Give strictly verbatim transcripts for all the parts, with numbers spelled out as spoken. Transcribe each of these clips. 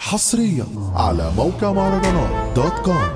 حصريا على موقع مهرجانات دوت كوم.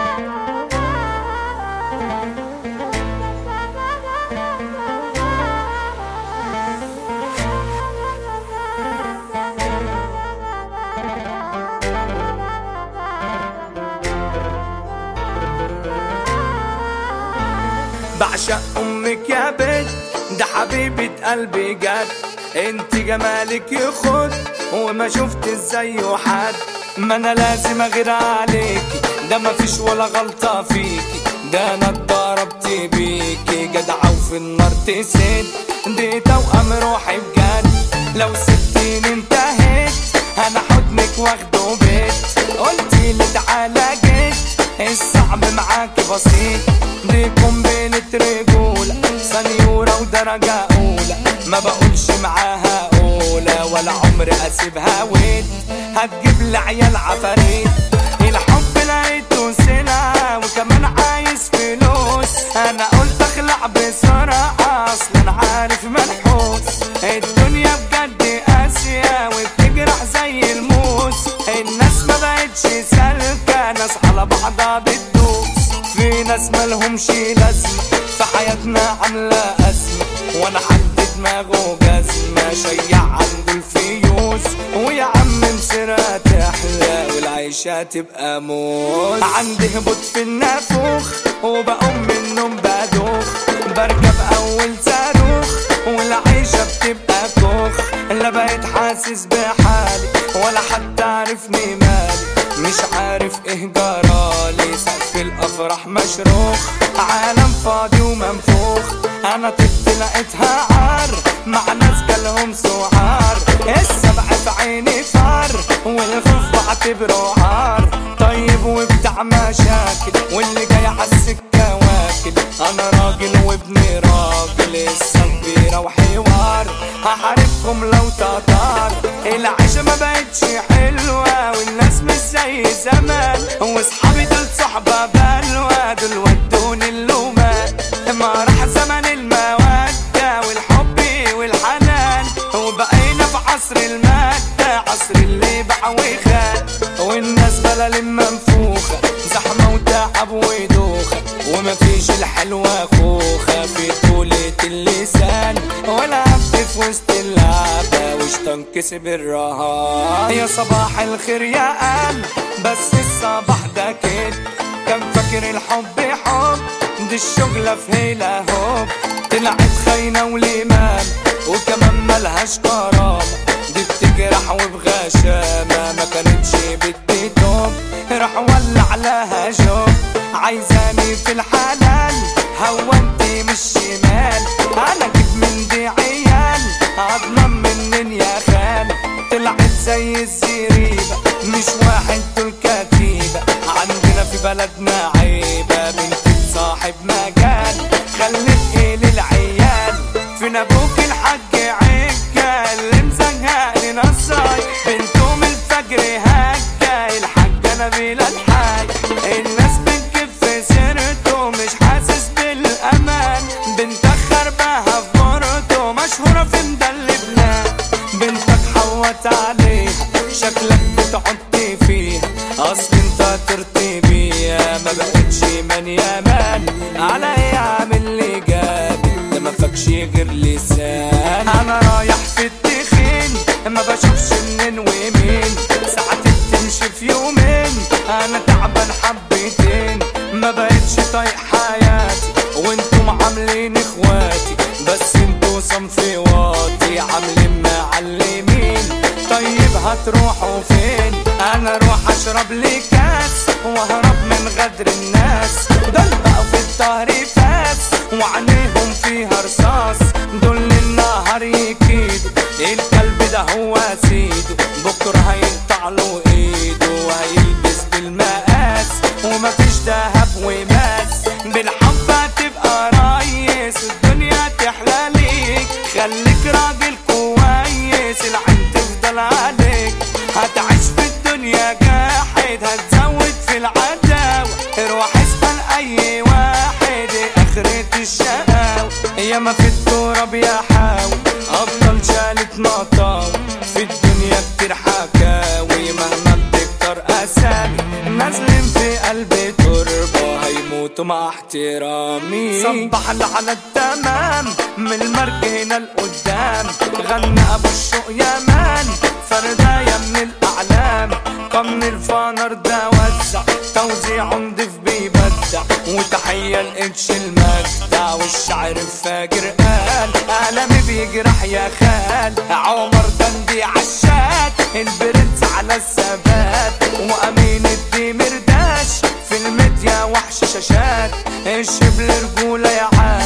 بعشق امك يا بنت، ده حبيبة قلبي جد. انت جمالك يخد وما شفت زيه حد، ما انا لازم اغير عليكي، ده ما فيش ولا غلطة فيكي، ده انا اتضربت بيكي جدعة وفي النار تسد، دي توأم روحي بجد. لو سبتيني انتهيت انا حضنك واخده بيت، قلتيلي تعالى جيت، الصعب معاكي بسيط، دي قنبلة رجولة سنيورة ودرجة أولى، ما بقولش معاها أولى ولا عمري أسيبها ود، هتجيب لي عيال عفاريت. الحب لقيته سلعة وكمان عايز فلوس، أنا قلت أخلع بسرعة أصلا عارف منحوس، الدنيا بجد قاسية وبتجرح زي الموس، الناس ما بقتش سالكة، ناس على بعضها بتدوس، في ناس مالهمش لازمة في حياتنا عاملة أزمة، وانا حد دماغه جزمة شيع عنده الفيوس، ويا عم مسيرها تحلى والعيشة تبقى موز. عندي هبوط في النافوخ وبقوم من النوم بدوخ، بركب أول صاروخ والعيشة بتبقى كوخ، لا بقيت حاسس بحالي ولا حتى عارفني مالي، مش عارف ايه جرالي، سقف الافراح مشروخ، عالم فاضي ومنفوخ، انا طفت لقيتها عار مع ناس جالهم سعار، السبع في عيني فار والخوف بعتبره عار، طيب وبتاع مشاكل واللي جاي عالسكة واكل، انا راجل وابني راجل السنبيرة وحوار، هحاربكم لو تطار، العيشة ما بقتش حلوة والناس مش زي زمان، واصحابي دول صحبة بلوى دول ودوني اللومان، ما راح زمن المودة والحب والحنان، وبقينا في عصر المادة، عصر اللي باع وخان، والناس بلالين منفوخة زحمة وتعب ودوخة، ومفيش الحلوة خوخة في طولة اللسان، ولا عبد في وسط اللعبة وشطان كسب الرهان. يا صباح الخير يا قلب بس الصباح ده كده، كان فاكر الحب حب دي الشغلة في هيلا هوب، طلعت خاينة وليمان وكمان ملهاش كرامة، دي بتجرح وبغشامة ما كانتش بدي توب، راح ولع لها جوب، عايزاني في الحلال هو انتي مش شمال، انا جيب من دي عيال عضنا منين يا خال، طلعت زي الزريبة مش واحد دول كتيبة، عندنا في بلدنا عيبة بنت صاحب مجال، خلت ايه للعيال فين ابوك الحاج عجة اللي مزهقني نصاي، بنته من الفجر هجة الحاجة نبيلة الحاج، الناس بتجيب في سيرته مش حاسس بالامان، بنتك خربها في مرته مشهورة في مدلبنا، بنتك حوت عليها شكلك بتحطي فيها، اصل انت ترتي بيها ما بقتش من يامان، على ايه عامل لي جابت ده ما فاكش غير لسان، انا رايح في التخين ما بشوفش منين ومين، ساعات بتمشي في يومين انا تعبان حبتين، ما بقتش طايق حياتي وانتم عاملين اخواتي، بس انتوا صنفي واطي عاملين معلمين، طيب هتروحوا فين؟ انا اروح اشرب لي كاس وهرب من غدر الناس، دول بقوا في الظهر فاس وعينيهم فيها رصاص، دول النهار يكيدوا الكلب ده هو سيده، بكره هيقطع له ايده وهيلبس بالمقاس، ومفيش دهب وماس، بالحب هتبقى ريس الدنيا تحلى ليك، خليك راجل كويس العين تفضل عليك، هتعيش في الدنيا جاحد هتزود في العداوة، روح اسأل اي واحد اخرة الشقاوة، ياما في التراب يا حاوي افضل شالت مطاوي، في الدنيا كتير حكاوي مهما قدرته مع احترامي. صبح على التمام من المرج هنا لقدام، غنى ابو الشوق يا مان فرداية من الاعلام. قمن الفانر ده وزع توزيع نضيف بيبدع، وتحية لقتش المجدع والشعر الفاجر قال قلمي بيجرح يا خال. عمر دندي عشات البرنس على الثبات، وامين الدمرداش في الميديا وحش شاشات، الشبل رجولة يا عاد